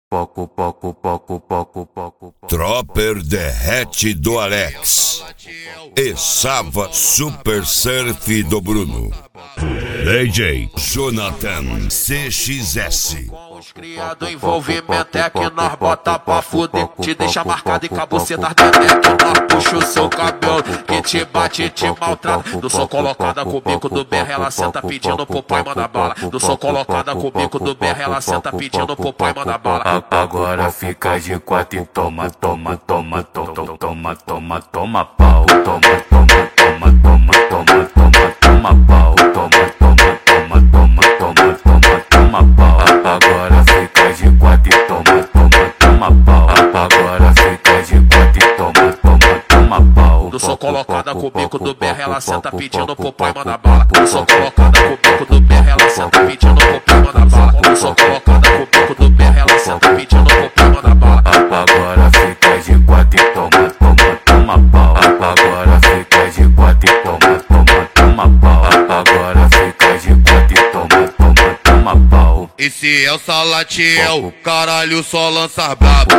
Tropper derrete do Alex e Sava Super Surf do Bruno. DJ Jonathan CXS. Os criados envolvimento é que nós bota pra fuder. Te deixa marcado e cabuceta ardendo. Que nós puxa o seu cabelo, que te bate e te maltrata. Do som colocada com o bico do BR, ela senta pedindo pro pai manda bala. Do som colocada com o bico do BR, ela senta pedindo pro pai manda bala. Agora fica de quatro e toma, toma, toma, toma, toma, toma, toma pau. Toma, toma, toma, toma, toma, toma, toma pau. Toma, toma, toma, toma, toma, toma, toma pau. Agora fica de quatro e toma, toma, toma pau. Agora fica de quatro e toma, toma, toma pau. Do som colocada com o bico do BR, ela senta pedindo pro pai manda bala. Do som colocada com o bico do BR, ela senta pedindo pro pai manda bala. Do som colocada com o bico do BR, ela senta pedindo pro pai manda bala. Agora fica de quatro e toma, toma, toma pau. Agora fica de quatro e toma, toma, toma pau. Agora fica de quatro e toma, toma, toma pau. Esse é o Salatiel, caralho só lança brabo.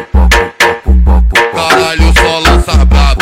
Caralho só lança brabo.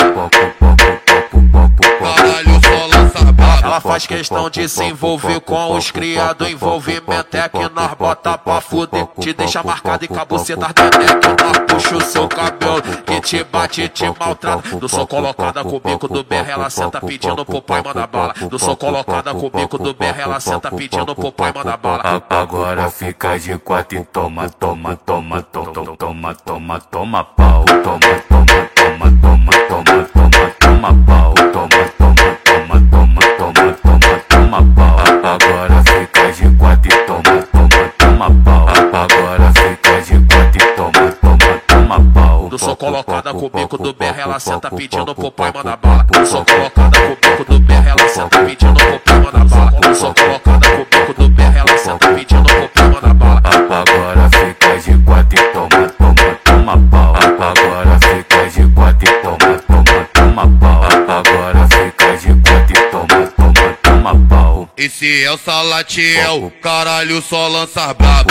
Caralho só lança brabo. Ela faz questão de se envolver com os criados. Envolvimento é que nós bota pra fuder. Te deixa marcado e cabuceta ardendo. É que nós puxa o seu cabelo, que te bate e te maltrata. Do som colocada com o bico do BR, ela senta pedindo pro pai manda bala. Do som colocada com o bico do BR, ela senta pedindo pro pai manda bala. Agora fica de quatro e toma, toma, toma, toma, toma, toma, toma pau. Toma, toma, toma, toma, toma, toma, toma pau. Toma, toma, toma, toma, toma, toma, toma pau. Agora fica de quatro e toma, toma, toma pau. Agora fica de quatro e toma, toma, toma pau. Do som colocada com o bico do BR, ela senta pedindo pro pai manda bala. Do som colocada com o bico do BR, ela senta pedindo pro pai manda bala. Do som colocada com o bico do BR, ela senta pedindo pro pai manda bala. Agora fica de quatro e toma, toma, toma pau. Agora fica de quatro e toma, toma, toma pau. Agora fica de quatro e toma, toma, toma pau. Esse é o Salatiel, caralho só lança brabo.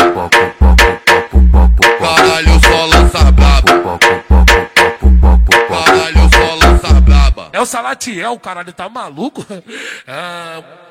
Caralho só lança brabo. Caralho só lança braba. É o Salatiel, caralho, tá maluco?